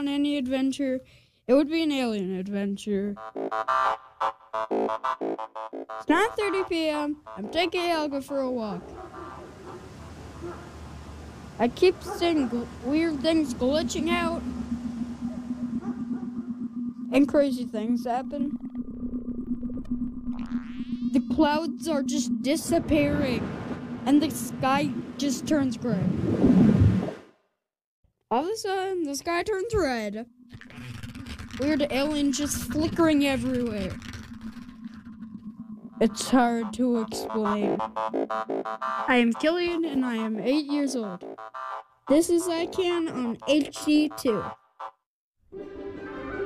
on any adventure, it would be an alien adventure. It's 9:30 p.m. I'm taking Helga for a walk. I keep seeing weird things glitching out. And crazy things happen. The clouds are just disappearing. And the sky just turns gray. All of a sudden, the sky turns red. Weird aliens just flickering everywhere. It's hard to explain. I am Killian and I am 8 years old. This is I Can on HD2.